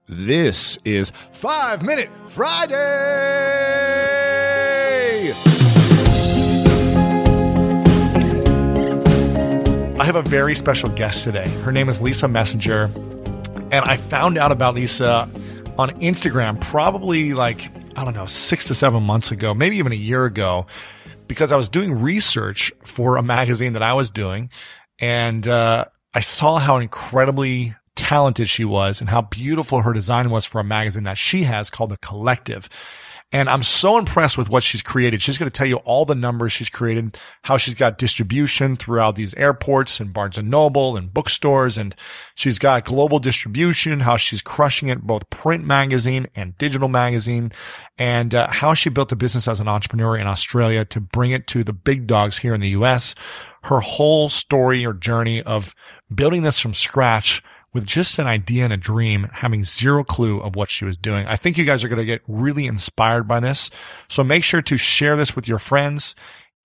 This is 5 Minute Friday! I have a very special guest today. Her name is Lisa Messenger, and I found out about Lisa on Instagram probably 6 to 7 months ago, maybe even a year ago, because I was doing research for a magazine that I was doing, and I saw how incredibly talented she was and how beautiful her design was for a magazine that she has called The Collective. And I'm so impressed with what she's created. She's going to tell you all the numbers she's created, how she's got distribution throughout these airports and Barnes & Noble and bookstores. And she's got global distribution, how she's crushing it, both print magazine and digital magazine, and how she built a business as an entrepreneur in Australia to bring it to the big dogs here in the US. Her whole story or journey of building this from scratch with just an idea and a dream, having zero clue of what she was doing. I think you guys are going to get really inspired by this. So make sure to share this with your friends.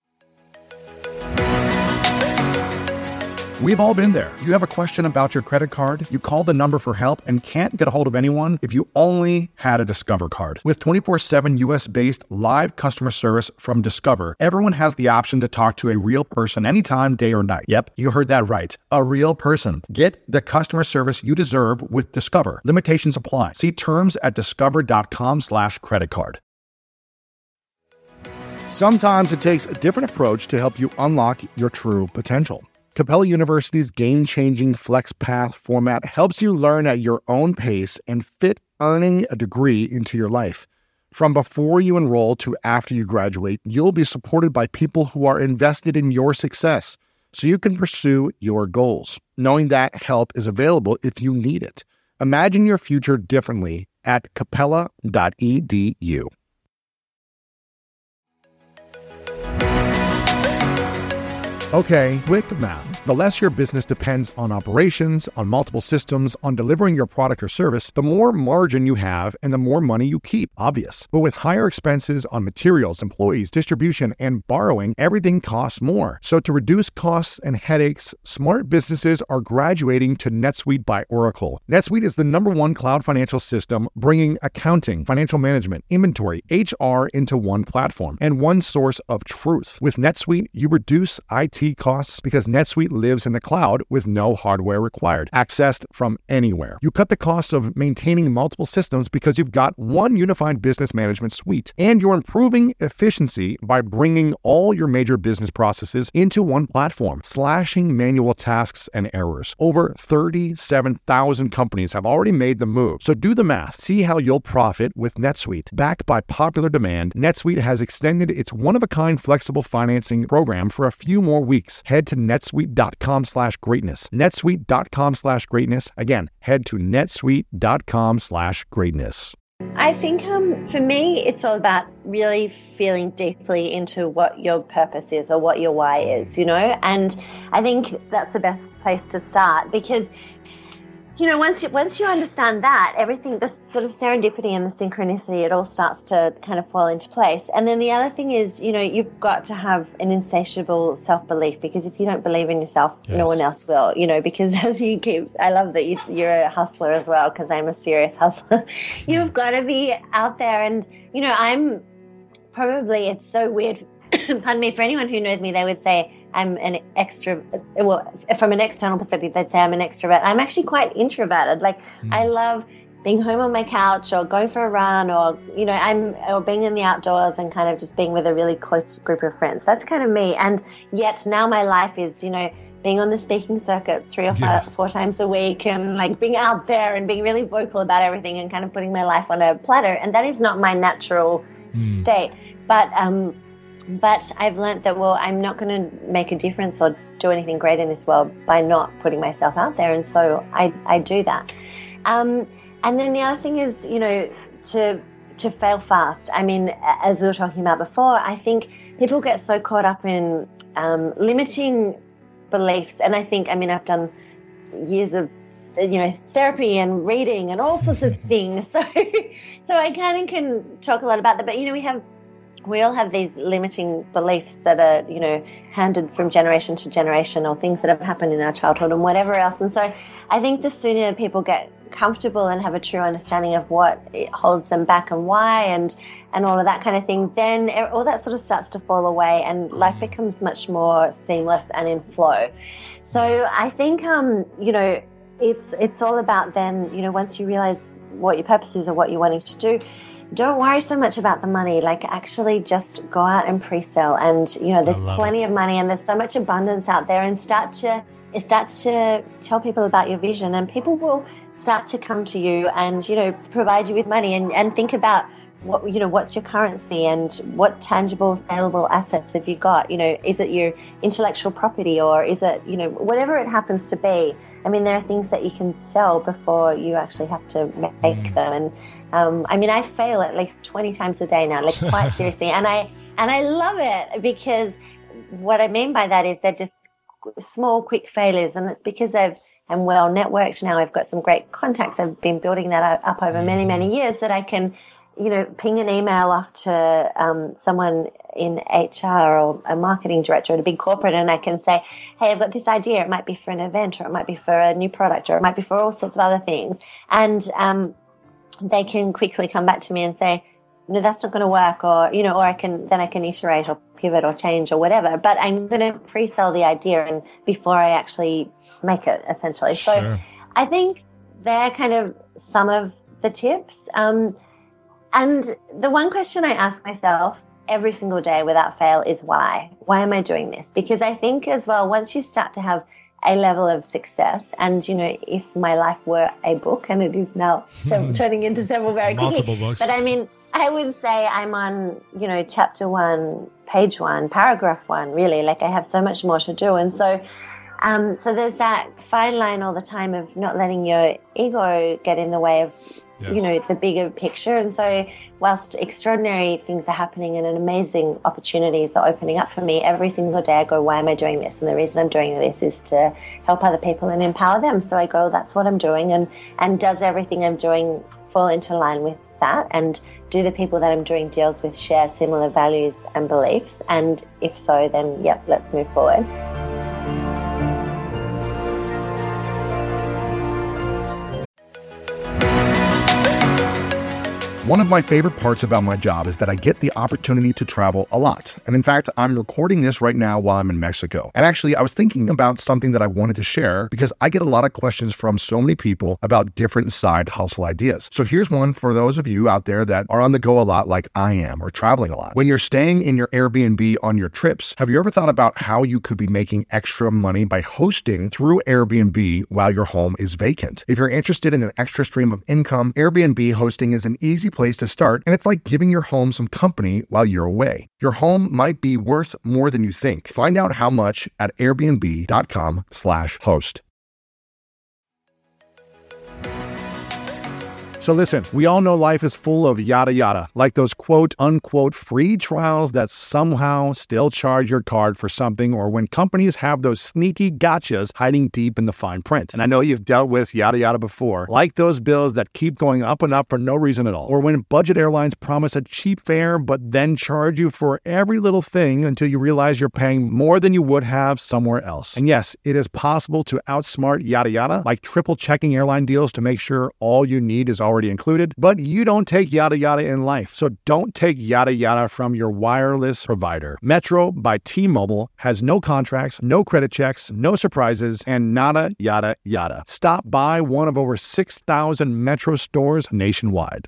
We've all been there. You have a question about your credit card, you call the number for help and can't get a hold of anyone if you only had a Discover card. With 24/7 US-based live customer service from Discover, everyone has the option to talk to a real person anytime, day or night. Yep, you heard that right. A real person. Get the customer service you deserve with Discover. Limitations apply. See terms at discover.com/creditcard. Sometimes it takes a different approach to help you unlock your true potential. Capella University's game-changing FlexPath format helps you learn at your own pace and fit earning a degree into your life. From before you enroll to after you graduate, you'll be supported by people who are invested in your success, so you can pursue your goals, knowing that help is available if you need it. Imagine your future differently at capella.edu. Okay, quick math. The less your business depends on operations, on multiple systems, on delivering your product or service, the more margin you have and the more money you keep. Obvious. But with higher expenses on materials, employees, distribution, and borrowing, everything costs more. So to reduce costs and headaches, smart businesses are graduating to NetSuite by Oracle. NetSuite is the #1 cloud financial system, bringing accounting, financial management, inventory, HR into one platform and one source of truth. With NetSuite, you reduce IT costs because NetSuite lives in the cloud with no hardware required, accessed from anywhere. You cut the cost of maintaining multiple systems because you've got one unified business management suite, and you're improving efficiency by bringing all your major business processes into one platform, slashing manual tasks and errors. Over 37,000 companies have already made the move. So do the math. See how you'll profit with NetSuite. Backed by popular demand, NetSuite has extended its one-of-a-kind flexible financing program for a few more weeks. Head to netsuite.com/greatness. netsuite.com/greatness. Again, head to netsuite.com/greatness. I think for me, it's all about really feeling deeply into what your purpose is or what your why is, and I think that's the best place to start because, once you understand that, everything, the sort of serendipity and the synchronicity, it all starts to kind of fall into place. And then the other thing is, you've got to have an insatiable self-belief because if you don't believe in yourself, yes, no one else will, because as you I love that you're a hustler as well because I'm a serious hustler. You've got to be out there and, I'm probably, it's so weird, pardon me, for anyone who knows me, they would say, I'm an extra. Well, from an external perspective, they'd say I'm an extrovert. I'm actually quite introverted. I love being home on my couch or going for a run or, or being in the outdoors and kind of just being with a really close group of friends. That's kind of me. And yet now my life is, being on the speaking circuit 3 or 4 times a week and being out there and being really vocal about everything and kind of putting my life on a platter. And that is not my natural state. But I've learned that, I'm not going to make a difference or do anything great in this world by not putting myself out there. And so I do that. And then the other thing is, to fail fast. I mean, as we were talking about before, I think people get so caught up in limiting beliefs. And I think, I've done years of therapy and reading and all sorts of things. So I kind of can talk a lot about that. But, we all have these limiting beliefs that are, handed from generation to generation or things that have happened in our childhood and whatever else. And so I think the sooner people get comfortable and have a true understanding of what it holds them back and why and all of that kind of thing, then all that sort of starts to fall away and life becomes much more seamless and in flow. So I think, it's all about then, once you realize what your purpose is or what you're wanting to do, don't worry so much about the money. Like, actually just go out and pre-sell. And, there's plenty of money and there's so much abundance out there, and start to tell people about your vision, and people will start to come to you and, provide you with money, and think about what's your currency and what tangible, saleable assets have you got? Is it your intellectual property, or is it, whatever it happens to be? I mean, there are things that you can sell before you actually have to make them. And I fail at least 20 times a day now, like quite seriously. And I love it, because what I mean by that is they're just small, quick failures. And it's because I'm well networked now. I've got some great contacts. I've been building that up over many, many years, that I can, ping an email off to someone in HR or a marketing director at a big corporate, and I can say, hey, I've got this idea. It might be for an event, or it might be for a new product, or it might be for all sorts of other things. And they can quickly come back to me and say, no, that's not going to work, or, or I can iterate or pivot or change or whatever. But I'm going to pre-sell the idea and before I actually make it, essentially. Sure. So I think they're kind of some of the tips. And the one question I ask myself every single day without fail is why? Why am I doing this? Because I think as well, once you start to have a level of success, and, if my life were a book, and it is now turning into several very quickly. Multiple books. But I would say I'm on, chapter 1, page 1, paragraph 1, really. Like, I have so much more to do. And so there's that fine line all the time of not letting your ego get in the way of, yes, the bigger picture. And so whilst extraordinary things are happening and amazing opportunities are opening up for me, every single day I go, why am I doing this? And the reason I'm doing this is to help other people and empower them. So I go, that's what I'm doing. And does everything I'm doing fall into line with that? And do the people that I'm doing deals with share similar values and beliefs? And if so, then, yep, let's move forward. One of my favorite parts about my job is that I get the opportunity to travel a lot. And in fact, I'm recording this right now while I'm in Mexico. And actually, I was thinking about something that I wanted to share, because I get a lot of questions from so many people about different side hustle ideas. So here's one for those of you out there that are on the go a lot like I am, or traveling a lot. When you're staying in your Airbnb on your trips, have you ever thought about how you could be making extra money by hosting through Airbnb while your home is vacant? If you're interested in an extra stream of income, Airbnb hosting is an easy place to start, and it's like giving your home some company while you're away. Your home might be worth more than you think. Find out how much at airbnb.com/host. So listen, we all know life is full of yada yada, like those quote unquote free trials that somehow still charge your card for something, or when companies have those sneaky gotchas hiding deep in the fine print. And I know you've dealt with yada yada before, like those bills that keep going up and up for no reason at all, or when budget airlines promise a cheap fare but then charge you for every little thing until you realize you're paying more than you would have somewhere else. And yes, it is possible to outsmart yada yada, like triple checking airline deals to make sure all you need is already included, but you don't take yada yada in life. So don't take yada yada from your wireless provider. Metro by T-Mobile has no contracts, no credit checks, no surprises, and nada yada yada. Stop by one of over 6,000 Metro stores nationwide.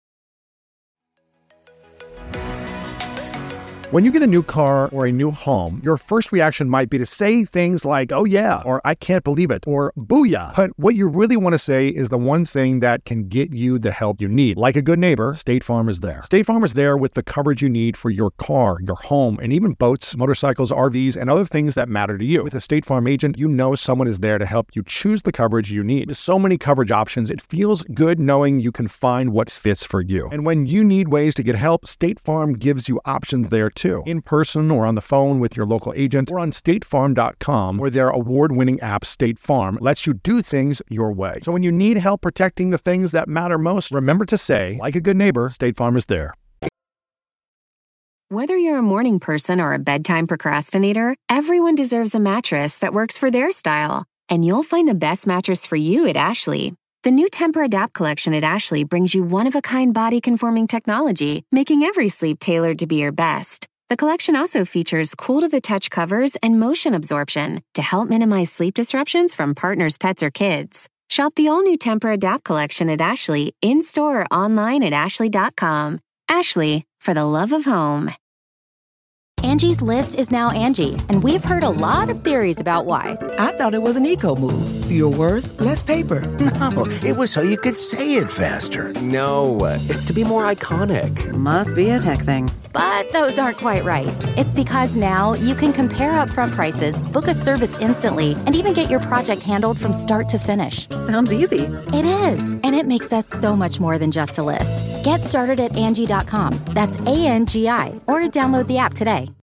When you get a new car or a new home, your first reaction might be to say things like, oh yeah, or I can't believe it, or booyah. But what you really want to say is the one thing that can get you the help you need. Like a good neighbor, State Farm is there. State Farm is there with the coverage you need for your car, your home, and even boats, motorcycles, RVs, and other things that matter to you. With a State Farm agent, you know someone is there to help you choose the coverage you need. With so many coverage options, it feels good knowing you can find what fits for you. And when you need ways to get help, State Farm gives you options there too, in person or on the phone with your local agent, or on statefarm.com, where their award-winning app State Farm lets you do things your way. So when you need help protecting the things that matter most, remember to say, like a good neighbor, State Farm is there. Whether you're a morning person or a bedtime procrastinator, everyone deserves a mattress that works for their style. And you'll find the best mattress for you at Ashley. The new Temper-Adapt collection at Ashley brings you one-of-a-kind body-conforming technology, making every sleep tailored to be your best. The collection also features cool-to-the-touch covers and motion absorption to help minimize sleep disruptions from partners, pets, or kids. Shop the all-new Temper-Adapt collection at Ashley, in-store or online at ashley.com. Ashley, for the love of home. Angie's List is now Angie, and we've heard a lot of theories about why. I thought it was an eco move. Fewer words, less paper. No, it was so you could say it faster. No, it's to be more iconic. Must be a tech thing. But those aren't quite right. It's because now you can compare upfront prices, book a service instantly, and even get your project handled from start to finish. Sounds easy. It is, and it makes us so much more than just a list. Get started at Angie.com. That's ANGI, or download the app today.